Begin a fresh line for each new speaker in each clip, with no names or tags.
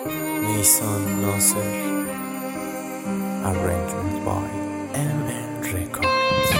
Nissan Nasser. Arrangement by MN Records.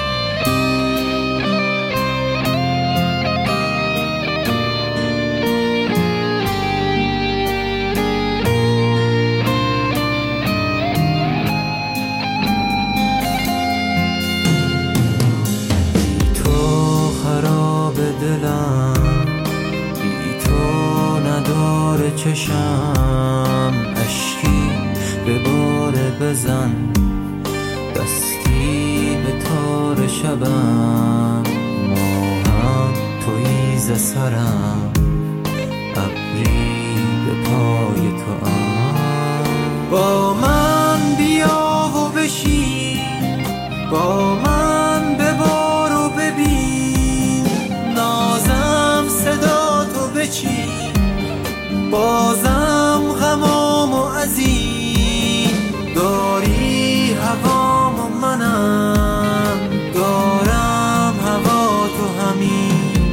دلم بی تو نداره چشم، اشکی به باره بزن، دستی به تار شبم، ماهم تویی ز سرم، ابری به پای تو ام. با من بیا و بشین، با من ببار و ببین، نازم صدا تو بچین، بازم غمام و عزیز داری، هوام و منم دارم هوا تو همین.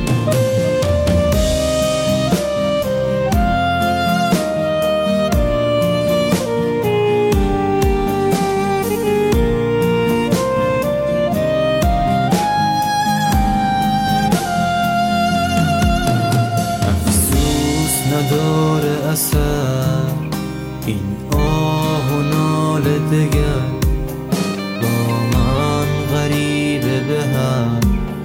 نداره اثر این آه و ناله دگر، با من غریبه به هم،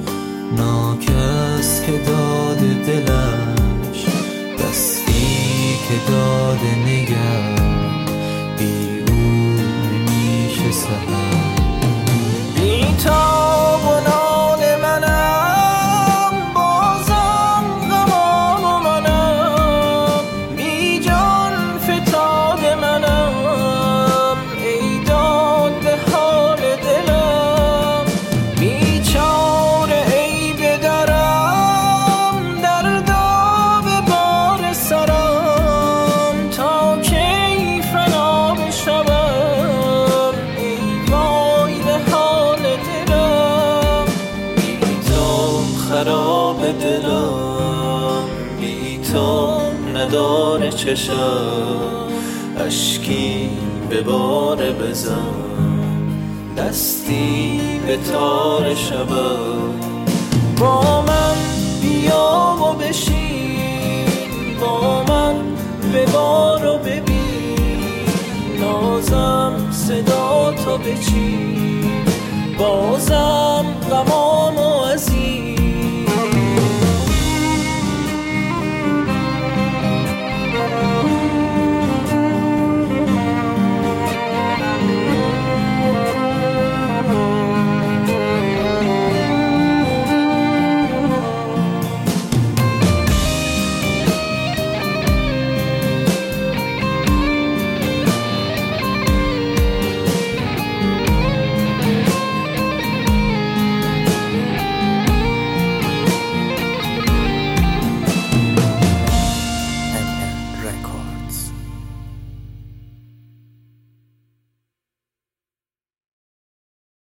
ناکس که داده دلش، دستی که داده نگر، بی او نمیشه سهر. بی تاب و نال منم، بازم غمام و منم، بی جان فتاد منم، ای داد به حال دلم، بی چاره ای بدرم، دردا به بار سرم، تا کی فنا بشوم، ای وای به حال دلم. بی تو خراب دلم، بی تو نداره چشم، اشکی به باره بزن، دستی به تار شبم. با من بیا و بشین، با من ببار و ببین، نازم صدا تو بچین، بازم